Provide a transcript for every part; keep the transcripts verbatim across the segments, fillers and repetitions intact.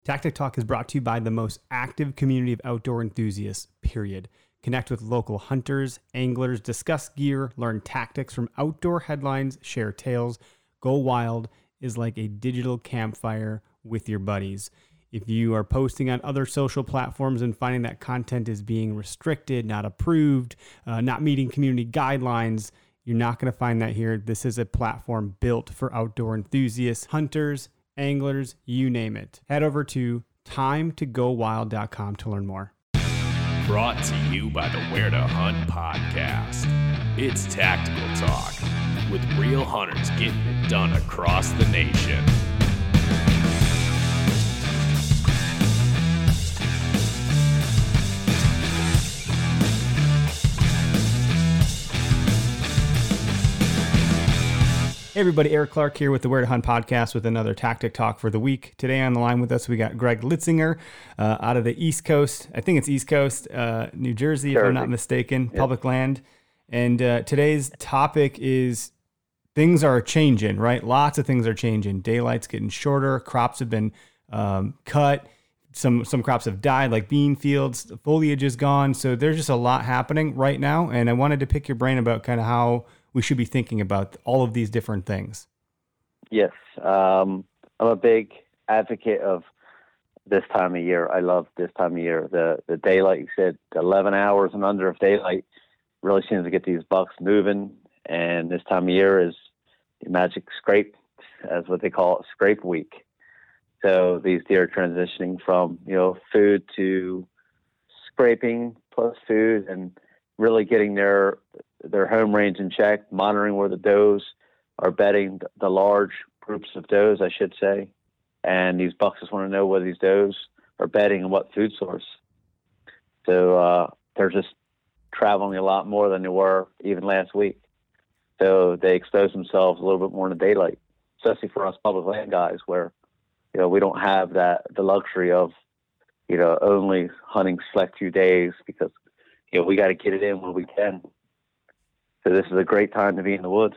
Tactic Talk is brought to you by the most active community of outdoor enthusiasts, period. Connect with local hunters, anglers, discuss gear, learn tactics from outdoor headlines, share tales. Go Wild is like a digital campfire with your buddies. If you are posting on other social platforms and finding that content is being restricted, not approved, uh, not meeting community guidelines, you're not going to find that here. This is a platform built for outdoor enthusiasts, hunters, anglers, you name it. Head over to time to go wild dot com to learn more. Brought to you by the Where to Hunt podcast. It's Tactical Talk with real hunters getting it done across the nation. Hey everybody, Eric Clark here with the Where to Hunt podcast with another Tactic Talk for the week. Today on the line with us, we got Greg Litzinger uh, out of the East Coast. I think it's East Coast, uh, New Jersey, Jersey, if I'm not mistaken, yep. Public land. And uh, today's topic is things are changing, right? Lots of things are changing. Daylight's getting shorter. Crops have been um, cut. Some some crops have died, like bean fields. The foliage is gone. So there's just a lot happening right now. And I wanted to pick your brain about kind of how we should be thinking about all of these different things. Yes. Um, I'm a big advocate of this time of year. I love this time of year. The the daylight, you said eleven hours and under of daylight really seems to get these bucks moving. And this time of year is the magic scrape, as what they call it, scrape week. So these deer are transitioning from, you know, food to scraping plus food and really getting their their home range in check, monitoring where the does are bedding, the large groups of does, I should say. And these bucks just want to know where these does are bedding and what food source. So uh, they're just traveling a lot more than they were even last week. So they expose themselves a little bit more in the daylight, especially for us public land guys where, you know, we don't have that, the luxury of, you know, only hunting select few days because, you know, we got to get it in when we can. So this is a great time to be in the woods.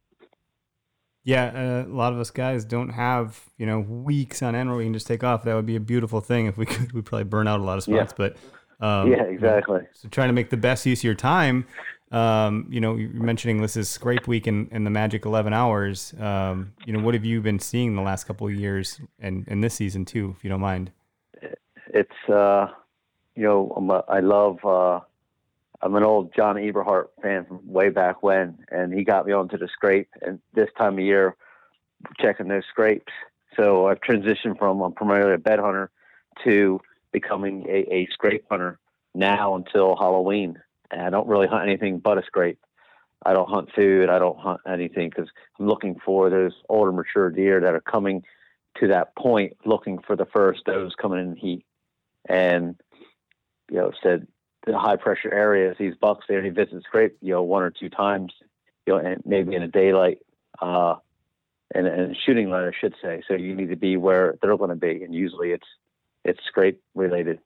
Yeah, uh, a lot of us guys don't have, you know, weeks on end where we can just take off. That would be a beautiful thing if we could. We'd probably burn out a lot of spots. Yeah. But um, yeah, exactly. You know, so trying to make the best use of your time. Um, you know, you're mentioning this is scrape week and, and the magic eleven hours. Um, you know, what have you been seeing the last couple of years and, and this season too, if you don't mind? It's, uh, you know, I'm a, I love. Uh, I'm an old John Eberhart fan from way back when, and he got me onto the scrape. And this time of year, checking those scrapes. So I've transitioned from I'm primarily a bed hunter to becoming a, a scrape hunter now until Halloween. And I don't really hunt anything but a scrape. I don't hunt food. I don't hunt anything because I'm looking for those older, mature deer that are coming to that point, looking for the first does coming in heat. And, you know, said, the high pressure areas, these bucks, they only visit scrape, you know, one or two times, you know, and maybe in a daylight, uh, and, and shooting light, I should say. So you need to be where they're going to be. And usually it's, it's scrape related.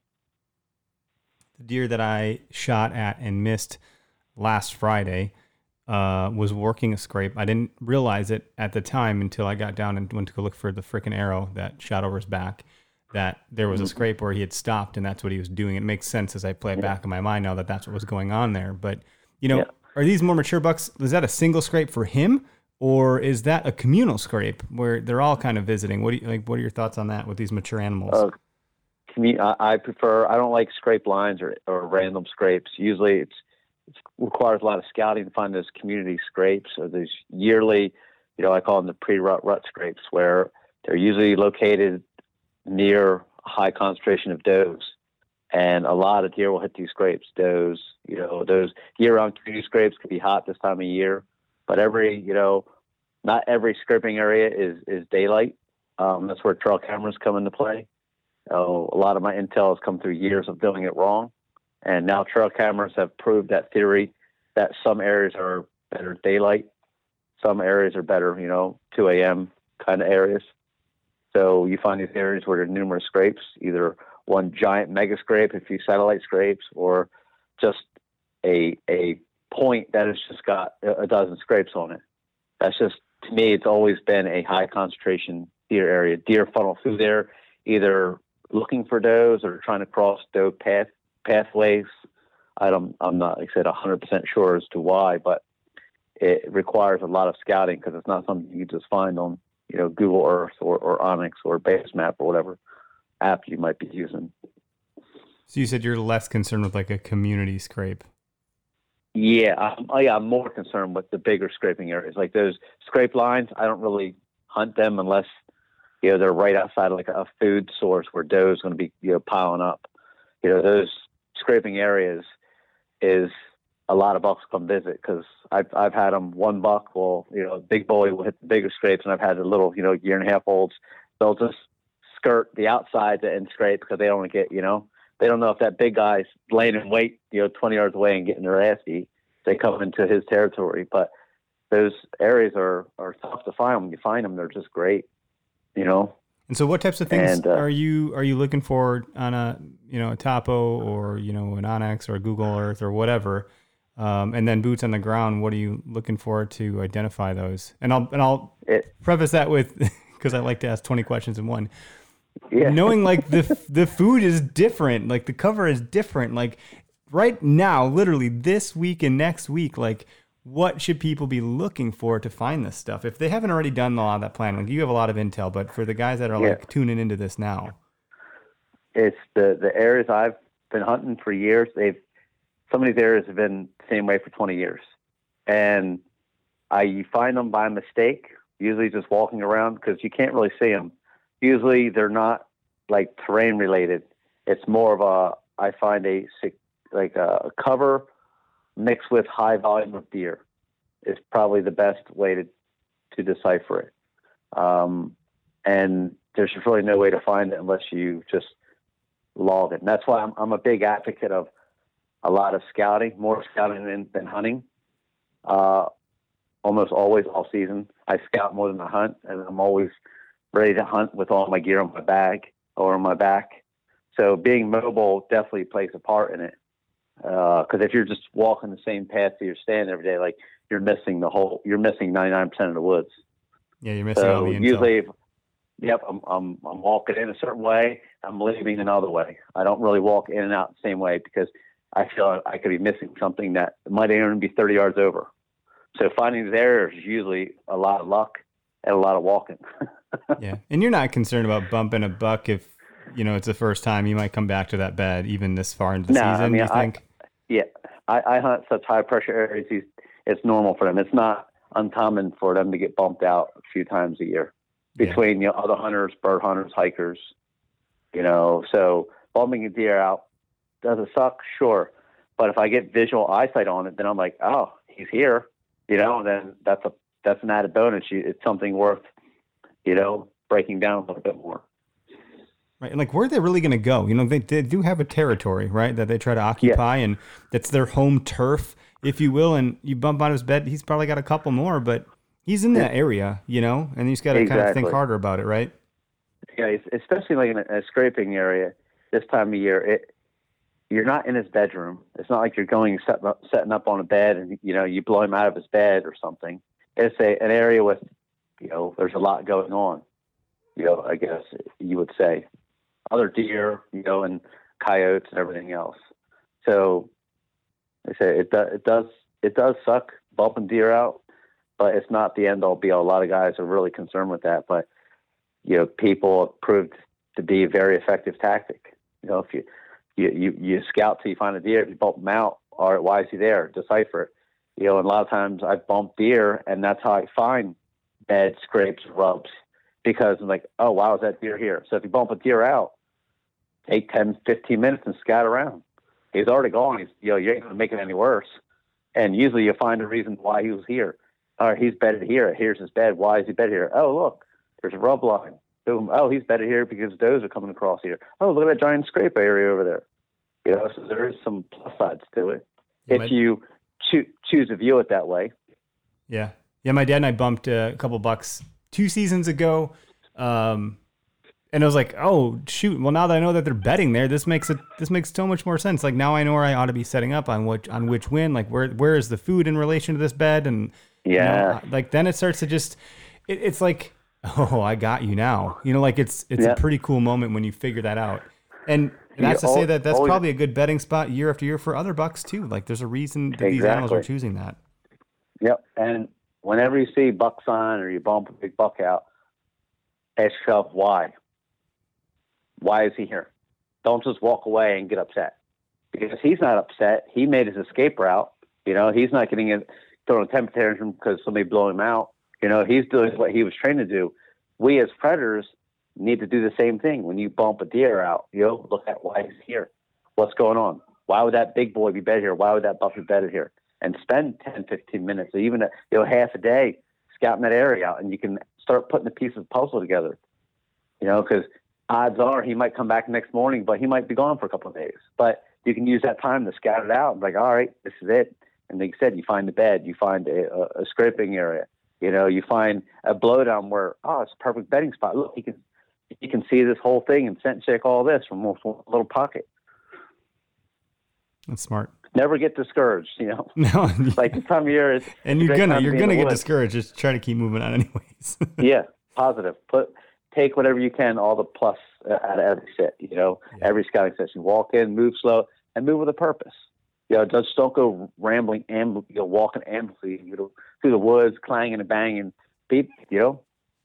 The deer that I shot at and missed last Friday, uh, was working a scrape. I didn't realize it at the time until I got down and went to go look for the frickin' arrow that shot over his back. That there was a scrape where he had stopped and that's what he was doing. It makes sense as I play it back in my mind now that that's what was going on there. But, you know, yeah. Are these more mature bucks? Is that a single scrape for him or is that a communal scrape where they're all kind of visiting? What do you like? What are your thoughts on that with these mature animals? Uh, commu- I prefer, I don't like scrape lines or, or random scrapes. Usually it's, it requires a lot of scouting to find those community scrapes or these yearly, you know, I call them the pre-rut rut scrapes where they're usually located near a high concentration of does, and a lot of deer will hit these scrapes. Does, you know, those year-round community scrapes could be hot this time of year, but every, you know, not every scraping area is is daylight. Um, that's where trail cameras come into play. Uh, a lot of my intel has come through years of doing it wrong, and now trail cameras have proved that theory that some areas are better daylight, some areas are better, you know, two a.m. kind of areas. So you find these areas where there are numerous scrapes, either one giant mega scrape, a few satellite scrapes, or just a a point that has just got a dozen scrapes on it. That's just, to me, it's always been a high concentration deer area. Deer funnel through there either looking for does or trying to cross doe path pathways. I don't, I'm not, like I said, one hundred percent sure as to why, but it requires a lot of scouting because it's not something you just find on, you know, Google Earth or, or Onyx or Basemap or whatever app you might be using. So you said you're less concerned with like a community scrape. Yeah, I'm, oh yeah, I'm more concerned with the bigger scraping areas. Like those scrape lines, I don't really hunt them unless, you know, they're right outside like a food source where doe is going to be, you know, piling up. You know, those scraping areas is a lot of bucks come visit because I've, I've had them one buck will, you know, big bully will hit the bigger scrapes, and I've had the little, you know, year and a half olds. They'll just skirt the outside and scrape because they don't want to get, you know, they don't know if that big guy's laying in wait, you know, twenty yards away and getting their ass beat. They come into his territory, but those areas are, are tough to find. When you find them, they're just great, you know? And so what types of things and, uh, are you, are you looking for on a, you know, a Topo or, you know, an Onyx or Google Earth or whatever? Um, and then boots on the ground, what are you looking for to identify those? And I'll, and I'll it, preface that with, cause I like to ask twenty questions in one. Yeah. Knowing like the the food is different, like the cover is different. Like right now, literally this week and next week, like what should people be looking for to find this stuff if they haven't already done a lot of that plan? Like you have a lot of intel, but for the guys that are yeah. like tuning into this now, it's the the areas I've been hunting for years. They've some of these areas have been the same way for twenty years, and I you find them by mistake. Usually just walking around because you can't really see them. Usually they're not like terrain related. It's more of a, I find a like a cover mixed with high volume of deer is probably the best way to, to decipher it. Um, and there's just really no way to find it unless you just log it. And that's why I'm, I'm a big advocate of a lot of scouting, more scouting than, than hunting. Uh, almost always all season. I scout more than I hunt, and I'm always ready to hunt with all my gear on my bag or on my back. So being mobile definitely plays a part in it. Because uh, if you're just walking the same path that you're staying every day, like you're missing the whole, you're missing ninety-nine percent of the woods. Yeah, you're missing so all the intel. Usually, if, yep, I'm, I'm I'm walking in a certain way, I'm leaving another way. I don't really walk in and out the same way because I feel I could be missing something that might even be thirty yards over. So finding these areas is usually a lot of luck and a lot of walking. Yeah, and you're not concerned about bumping a buck if, you know, it's the first time. You might come back to that bed even this far into the no, season, I mean, you think? I, yeah, I, I hunt such high pressure areas. It's normal for them. It's not uncommon for them to get bumped out a few times a year between, yeah. you know, other hunters, bird hunters, hikers, you know. So bumping a deer out, does it suck? Sure. But if I get visual eyesight on it, then I'm like, oh, he's here, you know, then that's a, that's an added bonus. It's something worth, you know, breaking down a little bit more. Right. And like, where are they really going to go? You know, they, they do have a territory, right, that they try to occupy, yeah. and that's their home turf, if you will. And you bump on his bed, he's probably got a couple more, but he's in that area, you know, and he's got to exactly. kind of think harder about it, right? Yeah, especially like in a, a scraping area this time of year. It, you're not in his bedroom. It's not like you're going set up, setting up on a bed and, you know, you blow him out of his bed or something. It's a, an area with, you know, there's a lot going on, you know, I guess you would say. Other deer, you know, and coyotes and everything else. So I say it, do, it does it does suck bumping deer out, but it's not the end all be all. A lot of guys are really concerned with that, but you know, people have proved to be a very effective tactic. You know, if you you you, you scout till you find a deer, if you bump them out, all right, why is he there? Decipher it. You know, and a lot of times I've bumped deer, and that's how I find beds, scrapes, rubs, because I'm like, oh wow, is that deer here? So if you bump a deer out, take ten, fifteen minutes and scout around. He's already gone. He's, you know, you ain't going to make it any worse. And usually you find a reason why he was here. All right, he's bedded here. Here's his bed. Why is he bedded here? Oh, look, there's a rub line. Boom. Oh, he's bedded here because does are coming across here. Oh, look at that giant scrape area over there. You know, so there is some plus sides to it yeah, if my, you cho- choose to view it that way. Yeah. Yeah, my dad and I bumped uh, a couple bucks two seasons ago. Um And I was like, oh shoot! Well, now that I know that they're bedding there, this makes it this makes so much more sense. Like now I know where I ought to be setting up on which on which wind. Like where where is the food in relation to this bed? And yeah, you know, like then it starts to just it, it's like Oh, I got you now. You know, like it's it's yeah. a pretty cool moment when you figure that out. And, and that's yeah, to say all, that that's all, probably a good betting spot year after year for other bucks too. Like there's a reason that exactly. these animals are choosing that. Yep. And whenever you see buck sign or you bump a big buck out, ask yourself why. Why is he here? Don't just walk away and get upset. Because he's not upset. He made his escape route. You know, he's not getting it, throwing a temper tantrum because somebody blew him out. You know, he's doing what he was trained to do. We as predators need to do the same thing. When you bump a deer out, you know, look at why he's here. What's going on? Why would that big boy be bedded here? Why would that buck be bedded here? And spend ten, fifteen minutes or even, a, you know, half a day scouting that area out, and you can start putting the pieces of the puzzle together. You know, because odds are he might come back next morning, but he might be gone for a couple of days. But you can use that time to scout it out. Like, all right, this is it. And like you said, you find the bed, you find a, a, a scraping area. You know, you find a blowdown where, oh, it's a perfect bedding spot. Look, you can you can see this whole thing and scent check all this from one little pocket. That's smart. Never get discouraged, you know. No, like this time of year is, and you're gonna you're gonna get discouraged. Just try to keep moving on, anyways. yeah, positive. Put take whatever you can, all the plus out of every set. You know, yeah. every scouting session. Walk in, move slow, and move with a purpose. You know, just don't go rambling, amb- you know, walking aimlessly you know, through the woods, clanging and banging. Beep, you know,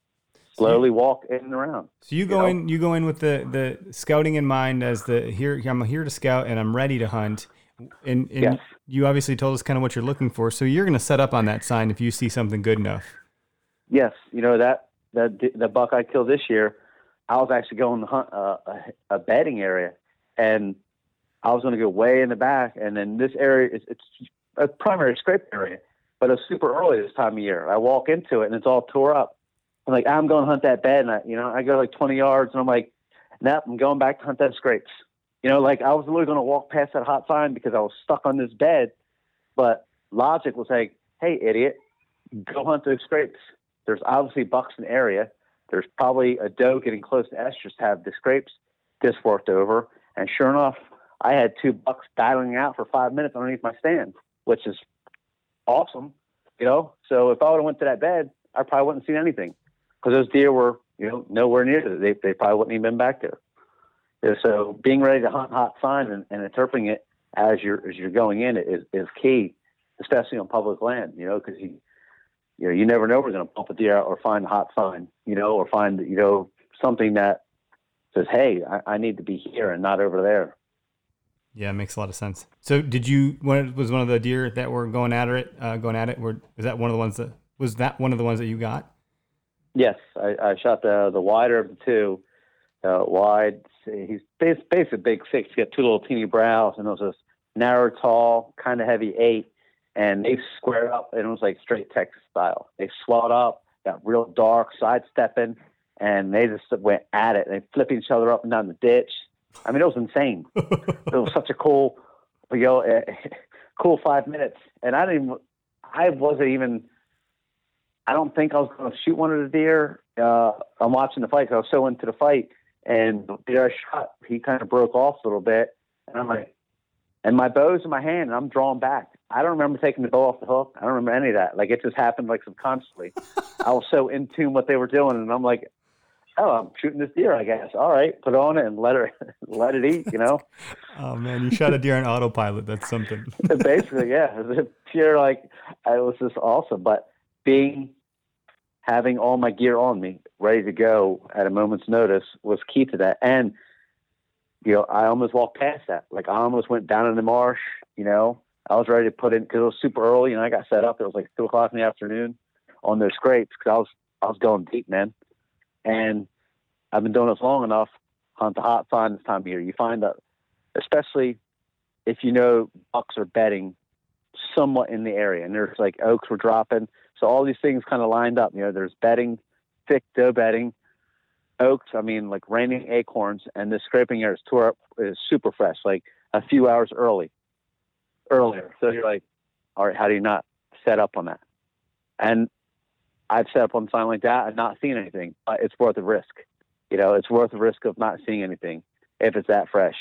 slowly walk in and around. So you go you know? in, you go in with the, the scouting in mind as the here. I'm here to scout and I'm ready to hunt. And, and yes. you obviously told us kind of what you're looking for. So you're going to set up on that sign if you see something good enough. Yes, you know that that the buck I killed this year, I was actually going to hunt uh, a, a bedding area, and I was going to go way in the back, and then this area is it's a primary scrape area, but it's super early this time of year. I walk into it and it's all tore up. I'm like, I'm going to hunt that bed, and I, you know, I go like twenty yards, and I'm like, nope, I'm going back to hunt that scrapes. You know, like I was literally going to walk past that hot sign because I was stuck on this bed, but logic was like, hey, idiot, go hunt those scrapes. There's obviously bucks in the area. There's probably a doe getting close to estrus to have the scrapes disc worked over, and sure enough, I had two bucks battling out for five minutes underneath my stand, which is awesome, you know. So if I would have went to that bed, I probably wouldn't have seen anything because those deer were, you know, nowhere near it. They they probably wouldn't even been back there. Yeah, so being ready to hunt hot sign and, and interpreting it as you're as you're going in is is key, especially on public land, you know, because you you know you never know we're going to bump a deer out or find a hot sign, you know, or find you know something that says, hey, I, I need to be here and not over there. Yeah, it makes a lot of sense. So, did you? When it was one of the deer that were going at it, uh, going at it, were was that one of the ones that was that one of the ones that you got? Yes, I, I shot the the wider of the two. Uh, wide, he's basically a big six. He's got two little teeny brows, and it was this narrow, tall, kind of heavy eight. And they squared up, and it was like straight Texas style. They swelled up, got real dark, sidestepping, and they just went at it. They flipped each other up and down the ditch. I mean, it was insane. It was such a cool, you know, uh, cool five minutes. And I didn't, I wasn't even, I don't think I was going to shoot one of the deer. Uh, I'm watching the fight because I was so into the fight. And the deer I shot, he kind of broke off a little bit. And I'm like, and my bow's in my hand, and I'm drawing back. I don't remember taking the bow off the hook. I don't remember any of that. Like, it just happened, like, subconsciously. I was so in tune with what they were doing, and I'm like, oh, I'm shooting this deer, I guess. All right, put on it and let her let it eat, you know? Oh, man, you shot a deer on autopilot. That's something. Basically, yeah. It was pure, like, it was just awesome. But being, having all my gear on me, ready to go at a moment's notice was key to that. And, you know, I almost walked past that. Like, I almost went down in the marsh, you know? I was ready to put in, because it was super early, and I got set up. It was like two o'clock in the afternoon on those scrapes, because I was, I was going deep, man. And I've been doing this long enough, hunt the hot sign this time of year. You find that, especially if you know bucks are bedding somewhat in the area, and there's like oaks were dropping. So all these things kind of lined up. You know, there's bedding, thick doe bedding, oaks, I mean, like raining acorns, and this scraping area is tore up, is super fresh, like a few hours early, earlier. So you're like, all right, how do you not set up on that? And I've set up on a sign like that and not seen anything. But it's worth the risk. You know, it's worth the risk of not seeing anything if it's that fresh.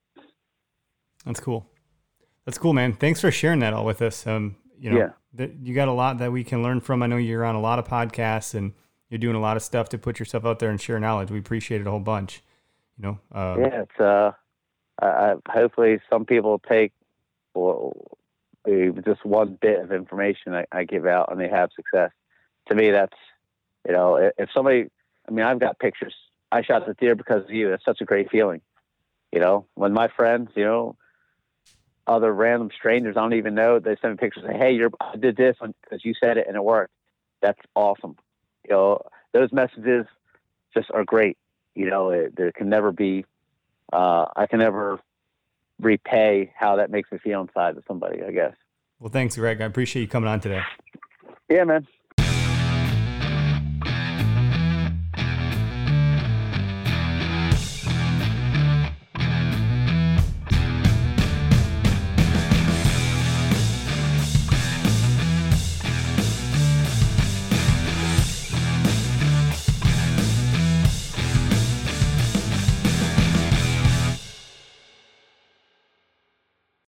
That's cool. That's cool, man. Thanks for sharing that all with us. Um, you know, yeah. th- you got a lot that we can learn from. I know you're on a lot of podcasts, and you're doing a lot of stuff to put yourself out there and share knowledge. We appreciate it a whole bunch. You know. Um, yeah, it's uh, I, I, hopefully some people take well, just one bit of information I, I give out and they have success. To me, that's, you know, if somebody, I mean, I've got pictures. I shot the deer because of you. It's such a great feeling. You know, when my friends, you know, other random strangers I don't even know, they send me pictures and say, hey, you're, I did this because you said it and it worked. That's awesome. You know, those messages just are great. You know, it, there can never be, uh, I can never repay how that makes me feel inside of somebody, I guess. Well, thanks, Greg. I appreciate you coming on today. Yeah, man.